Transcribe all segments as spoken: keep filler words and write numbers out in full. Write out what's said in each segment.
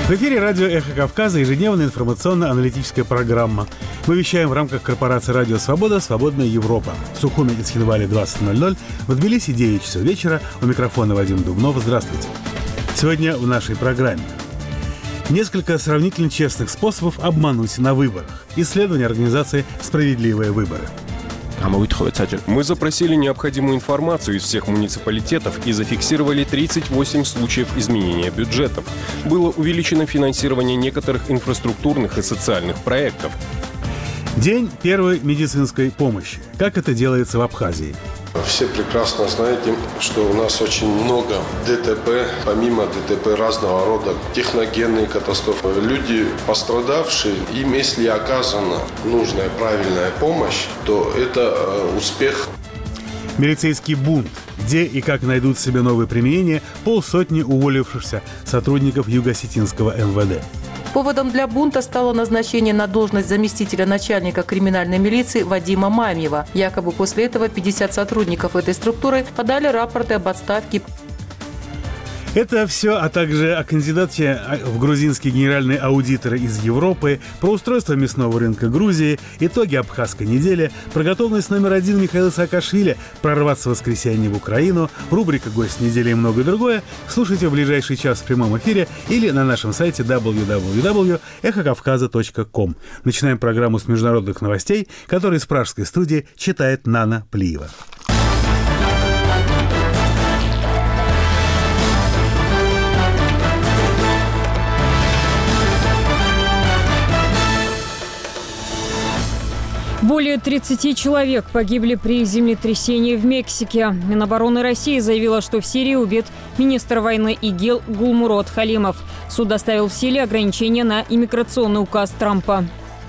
В эфире радио «Эхо Кавказа» ежедневная информационно-аналитическая программа. Мы вещаем в рамках корпорации «Радио Свобода. Свободная Европа». В Сухуме и Цхинвале двадцать ноль ноль, в Тбилиси девять часов вечера. У микрофона Вадим Дубнов. Здравствуйте. Сегодня в нашей программе. Несколько сравнительно честных способов обмануть на выборах. Исследование организации «Справедливые выборы». Мы запросили необходимую информацию из всех муниципалитетов и зафиксировали тридцать восемь случаев изменения бюджетов. Было увеличено финансирование некоторых инфраструктурных и социальных проектов. День первой медицинской помощи. Как это делается в Абхазии? Все прекрасно знаете, что у нас очень много ДТП, помимо ДТП разного рода, техногенные катастрофы. Люди пострадавшие, им если оказана нужная правильная помощь, то это успех. Милицейский бунт. Где и как найдут себе новые применения полсотни уволившихся сотрудников Юго-Осетинского эм вэ дэ. Поводом для бунта стало назначение на должность заместителя начальника криминальной милиции Вадима Мамьева. Якобы после этого пятьдесят сотрудников этой структуры подали рапорты об отставке. Это все, а также о кандидате в грузинские генеральные аудиторы из Европы, про устройство мясного рынка Грузии, итоги абхазской недели, про готовность номер один Михаила Саакашвили прорваться в воскресенье в Украину, рубрика «Гость недели» и многое другое слушайте в ближайший час в прямом эфире или на нашем сайте дабл ю дабл ю дабл ю точка эхо кавказа точка ком. Начинаем программу с международных новостей, которые из пражской студии читает Нана Плиева. Более тридцати человек погибли при землетрясении в Мексике. Минобороны России заявила, что в Сирии убит министр войны ИГИЛ Гулмурод Халимов. Суд оставил в силе ограничения на иммиграционный указ Трампа.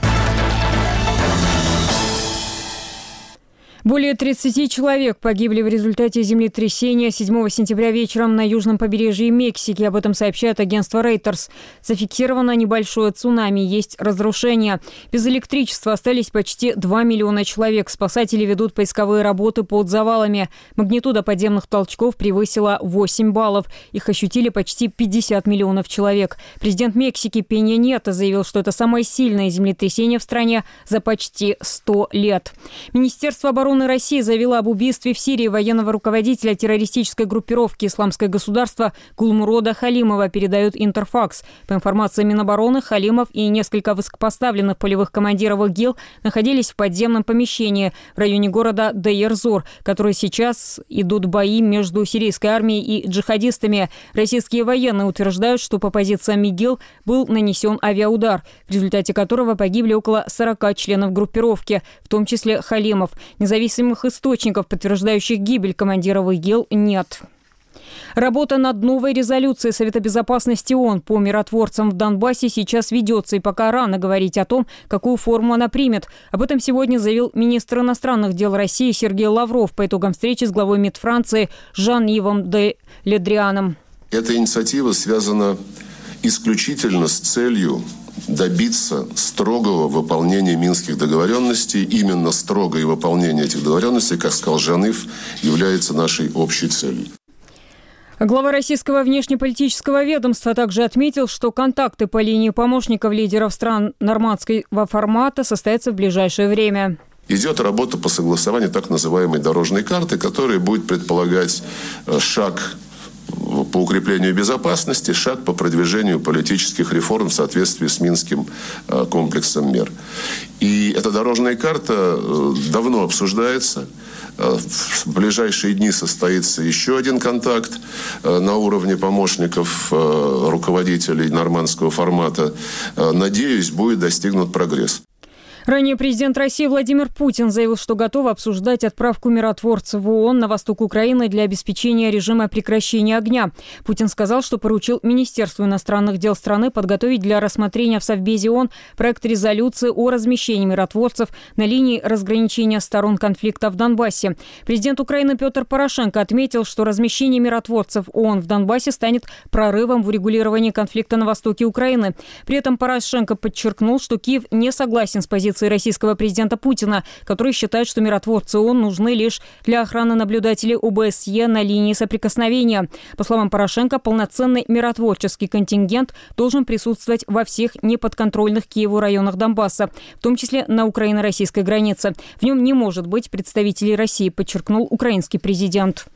Более тридцати человек погибли в результате землетрясения седьмого сентября вечером на южном побережье Мексики. Об этом сообщает агентство Reuters. Зафиксировано небольшое цунами, есть разрушения. Без электричества остались почти два миллиона человек. Спасатели ведут поисковые работы под завалами. Магнитуда подземных толчков превысила восемь баллов. Их ощутили почти пятьдесят миллионов человек. Президент Мексики Пенья Ньето заявил, что это самое сильное землетрясение в стране за почти сто лет. Министерство обороны России заявила об убийстве в Сирии военного руководителя террористической группировки «Исламское государство» Гулмурода Халимова, передает Интерфакс. По информации Минобороны, Халимов и несколько высокопоставленных полевых командиров ИГИЛ находились в подземном помещении в районе города Дейр-Зор, который сейчас идут бои между сирийской армией и джихадистами. Российские военные утверждают, что по позициям ИГИЛ был нанесен авиаудар, в результате которого погибли около сорока членов группировки, в том числе Халимов. Независимых источников, подтверждающих гибель командиров ИГИЛ, нет. Работа над новой резолюцией Совета безопасности ООН по миротворцам в Донбассе сейчас ведется, и пока рано говорить о том, какую форму она примет. Об этом сегодня заявил министр иностранных дел России Сергей Лавров по итогам встречи с главой МИД Франции Жан-Ивом де Ледрианом. Эта инициатива связана исключительно с целью добиться строгого выполнения минских договоренностей. Именно строгое выполнение этих договоренностей, как сказал Жаныв, является нашей общей целью. Глава российского внешнеполитического ведомства также отметил, что контакты по линии помощников лидеров стран нормандского формата состоятся в ближайшее время. Идет работа по согласованию так называемой дорожной карты, которая будет предполагать шаг по укреплению безопасности, шаг по продвижению политических реформ в соответствии с Минским комплексом мер. И эта дорожная карта давно обсуждается. В ближайшие дни состоится еще один контакт на уровне помощников руководителей нормандского формата. Надеюсь, будет достигнут прогресс. Ранее президент России Владимир Путин заявил, что готов обсуждать отправку миротворцев в ООН на восток Украины для обеспечения режима прекращения огня. Путин сказал, что поручил Министерству иностранных дел страны подготовить для рассмотрения в Совбезе ООН проект резолюции о размещении миротворцев на линии разграничения сторон конфликта в Донбассе. Президент Украины Петр Порошенко отметил, что размещение миротворцев ООН в Донбассе станет прорывом в урегулировании конфликта на востоке Украины. При этом Порошенко подчеркнул, что Киев не согласен с позицией позиции российского президента Путина, который считает, что миротворцы ООН нужны лишь для охраны наблюдателей ОБСЕ на линии соприкосновения. По словам Порошенко, полноценный миротворческий контингент должен присутствовать во всех неподконтрольных Киеву районах Донбасса, в том числе на украино-российской границе. В нем не может быть представителей России, подчеркнул украинский президент.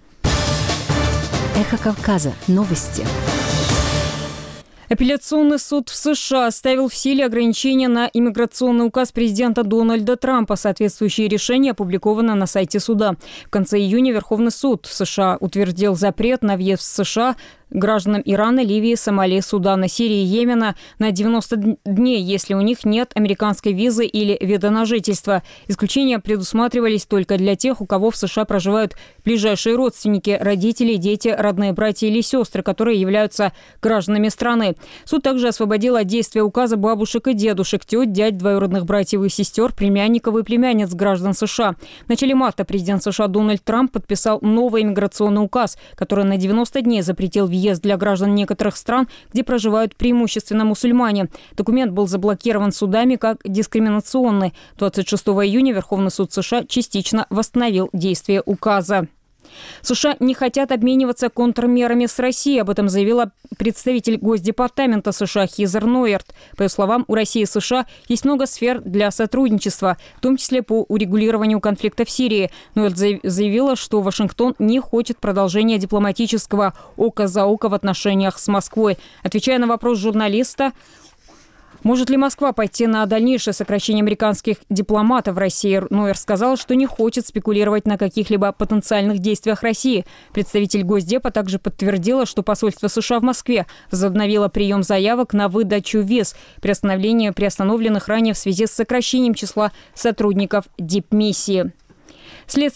Эхо Кавказа. Новости. Апелляционный суд в США оставил в силе ограничения на иммиграционный указ президента Дональда Трампа. Соответствующее решение опубликовано на сайте суда. В конце июня Верховный суд США утвердил запрет на въезд в США гражданам Ирана, Ливии, Сомали, Судана, Сирии и Йемена на девяносто дней, если у них нет американской визы или вида на жительство. Исключения предусматривались только для тех, у кого в США проживают ближайшие родственники, родители, дети, родные братья или сестры, которые являются гражданами страны. Суд также освободил от действия указа бабушек и дедушек, теть, дядь, двоюродных братьев и сестер, племянников и племянниц граждан США. В начале марта президент США Дональд Трамп подписал новый иммиграционный указ, который на девяносто дней запретил въезд въезд для граждан некоторых стран, где проживают преимущественно мусульмане. Документ был заблокирован судами как дискриминационный. двадцать шестого июня Верховный суд США частично восстановил действие указа. США не хотят обмениваться контрмерами с Россией. Об этом заявила представитель Госдепартамента США Хизер Нойерт. По ее словам, у России и США есть много сфер для сотрудничества, в том числе по урегулированию конфликта в Сирии. Нойерт заявила, что Вашингтон не хочет продолжения дипломатического око за око в отношениях с Москвой. Отвечая на вопрос журналиста, может ли Москва пойти на дальнейшее сокращение американских дипломатов в России, Нойер сказал, что не хочет спекулировать на каких-либо потенциальных действиях России. Представитель Госдепа также подтвердила, что посольство США в Москве возобновило прием заявок на выдачу виз, приостановление приостановленных ранее в связи с сокращением числа сотрудников дипмиссии. Следствие